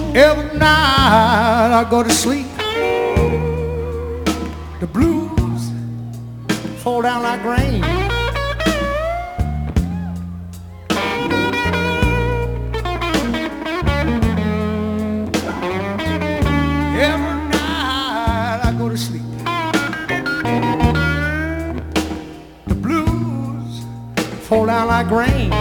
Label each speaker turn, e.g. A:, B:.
A: Every night I go to sleep, the blues fall down like rain. Every night I go to sleep, the blues fall down like rain.